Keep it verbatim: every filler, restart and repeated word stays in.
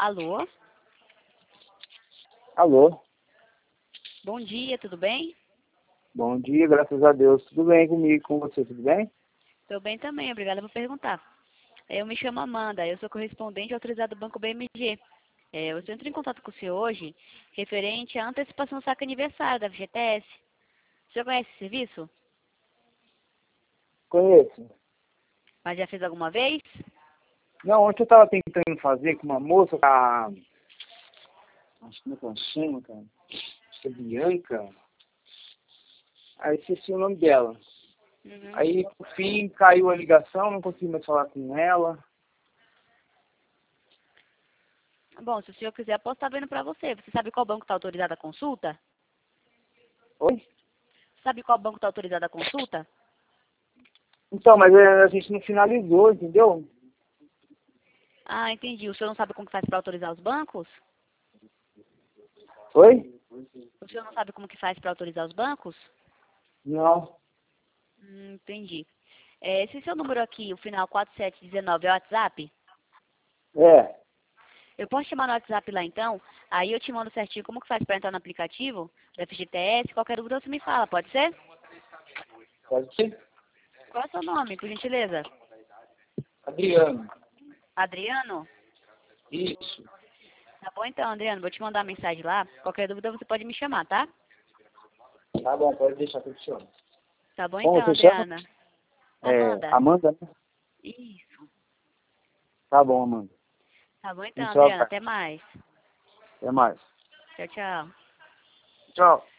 Alô? Alô? Bom dia, tudo bem? Bom dia, graças a Deus. Tudo bem comigo, com você, tudo bem? Estou bem também, obrigada por perguntar. Eu me chamo Amanda, eu sou correspondente autorizado do Banco B M G. É, eu estou entrando em contato com o senhor hoje, referente à antecipação do saque aniversário da F G T S. O senhor conhece esse serviço? Conheço. Mas já fez alguma vez? Não, ontem eu estava tentando fazer com uma moça, a... Acho que não é que ela chama, cara. Acho que é Bianca. Aí esqueci o nome dela. Uhum. Aí, por fim, caiu a ligação, não consegui mais falar com ela. Bom, se o senhor quiser, posso estar vendo para você. Você sabe qual banco está autorizado a consulta? Oi? Sabe qual banco está autorizado a consulta? Então, mas é, a gente não finalizou, entendeu? Ah, entendi. O senhor não sabe como que faz para autorizar os bancos? Oi? O senhor não sabe como que faz para autorizar os bancos? Não. Hum, entendi. É, esse seu número aqui, o final quatro sete um nove, é o WhatsApp? É. Eu posso chamar no WhatsApp lá então? Aí eu te mando certinho como que faz para entrar no aplicativo da F G T S. Qualquer dúvida você me fala, pode ser? Pode ser? Qual é o seu nome, por gentileza? Adriano. Adriano? Isso. Tá bom então, Adriano. Vou te mandar uma mensagem lá. Qualquer dúvida você pode me chamar, tá? Tá bom, pode deixar que eu te chamo. Tá bom Como então, você chama? Adriana. É, Amanda. Amanda, né? Isso. Tá bom, Amanda. Tá bom A então, gente vai Adriana. atrás. Até mais. Até mais. Tchau, tchau. Tchau.